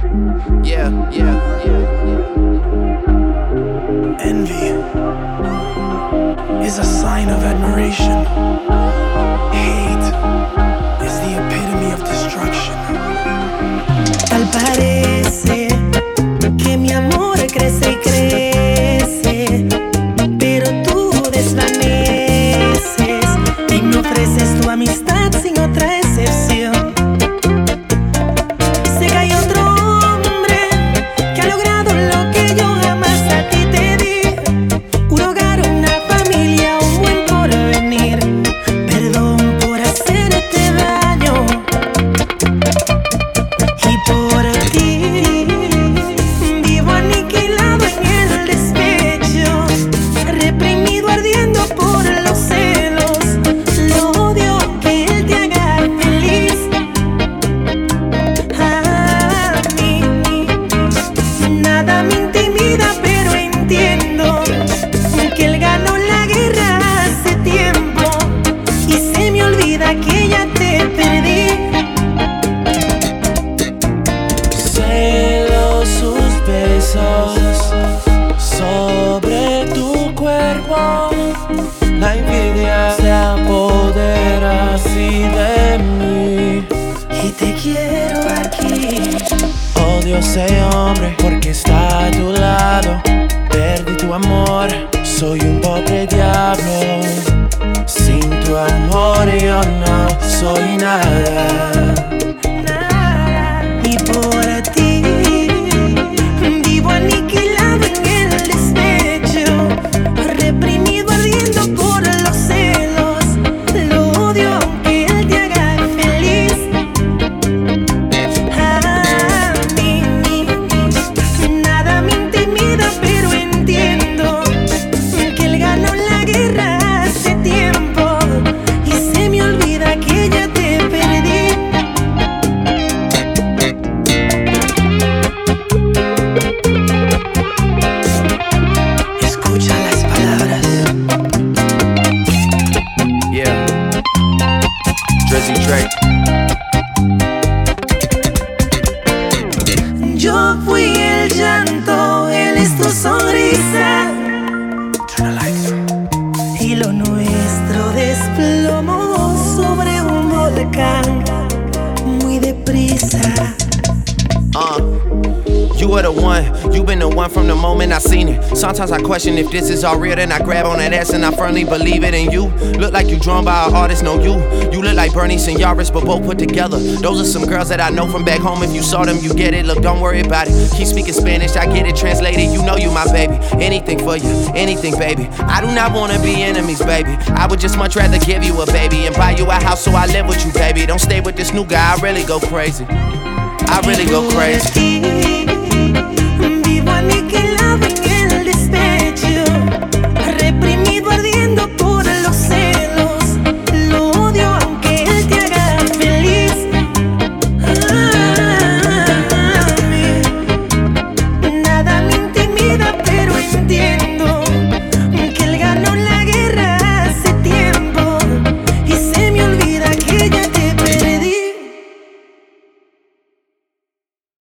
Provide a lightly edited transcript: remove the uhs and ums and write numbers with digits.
Yeah, yeah, yeah, yeah. Envy is a sign of admiration. Hate is the epitome of destruction. Tal parece que mi amor crece y crece, pero tú desvaneces y me ofreces tu amistad sin otra excepción. Sé que hay otro hombre que ha logrado lo que yo jamás a ti te di: un hogar, una familia, un buen porvenir. Perdón por hacerte daño y por ti vivo aniquilado en el despecho, reprimido, ardiendo por los celos. Lo odio que él te haga feliz. A mí nada me intimida, pero entiendo que él ganó la guerra hace tiempo y se me olvida que ya te perdí. Celo sus besos sobre tu cuerpo. La envidia se apodera así de mí. Y te quiero aquí. Odio a ese hombre porque está a tu lado. Perdí tu amor, soy un pobre diablo. Sin tu amor yo no soy nada. Y por ti vivo aniquilado en el despecho, reprimido, ardiendo por los celos. Lo odio aunque él te haga feliz. A mí nada me intimida, pero entiendo que él ganó la guerra hace tiempo y se me olvida que ya te perdí. Escucha las palabras. Yeah. Drizzy Drake. Yo fui el llanto, él es tu sonrisa, Turn the lights. y lo nuestro desplomó sobre un volcán muy deprisa. You were the one, you been the one from the moment I seen it. Sometimes I question if this is all real, then I grab on that ass and I firmly believe it. And you look like you drawn by an artist, no you. You look like Bernice and Yaris, but both put together. Those are some girls that I know from back home. If you saw them, you get it. Look, don't worry about it. Keep speaking Spanish, I get it translated. You know you my baby. Anything for you, anything, baby. I do not wanna be enemies, baby. I would just much rather give you a baby and buy you a house so I live with you, baby. Don't stay with this new guy, I really go crazy. I really go crazy.